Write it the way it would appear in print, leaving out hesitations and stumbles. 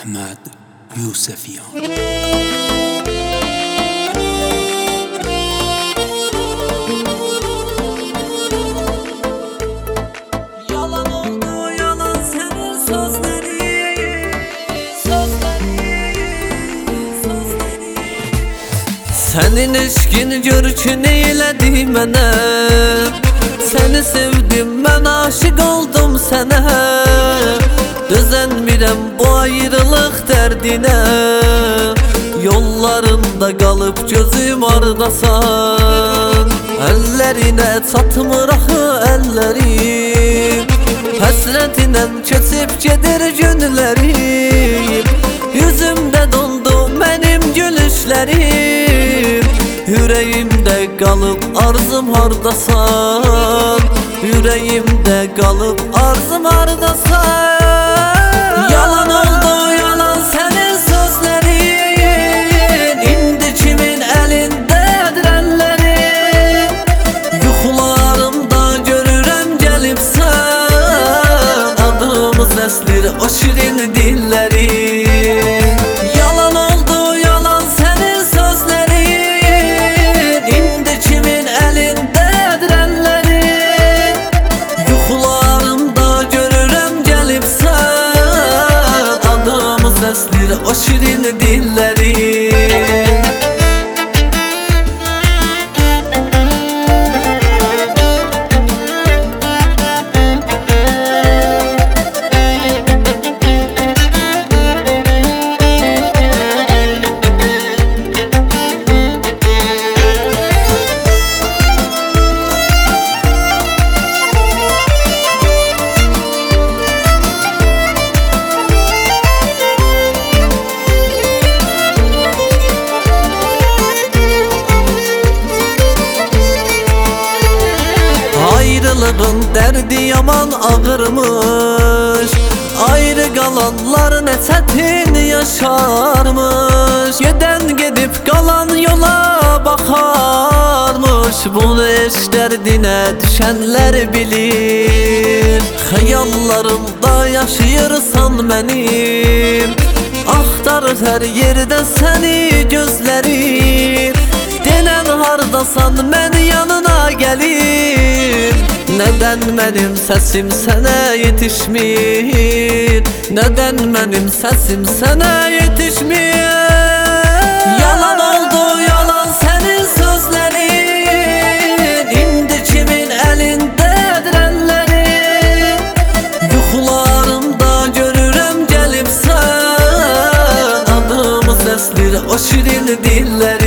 Ahmed Yusefiyan. Yalan oldu, yalan senin sözleri. Senin eşkin görkün eyledi mənə. Seni sevdim, ben aşık oldum sana. Düzenmirəm bu ayrılıq dərdinə. Yollarında qalıb gözüm ardasan. Əllərinə çatmır axı əllərim. Həsrətinlə keçib gedir günlərim. Yüzümdə dondu mənim gülüşlərim. Yüreğimdə qalıb arzum hardasan. Yüreğimdə qalıb arzum hardasan. Yalan oldu, yalan senin sözlerin. İndi kimin elindədir əllərin. Yuxularımda görürəm gəlibsən. Adımı səslir o şirin dillərin. Yalan oldu, yalan senin sözlerin. İndi kimin elindədir əllərin. Yuxularımda görürəm gəlibsən. Adımı səslir o şirin dillərin. Ayrılığın derdi yaman ağırmış. Ayrı qalanlar nə çətin yaşarmış. Gedən gedib qalan yola baxarmış. Bunu eş dərdinə düşənlər bilir. Xəyallarımda yaşayırsan mənim. Axtarır hər yerdə səni gözlərim. Denən hardasan mən yanına gəlim. Neden benim sesim sana yetişmir? Neden benim sesim sana yetişmir? Yalan oldu, yalan senin sözlerin. İndi kimin elindedir ellerin. Yuxularımda görürəm gəlibsən. Adımı səslir o şirin dilləri.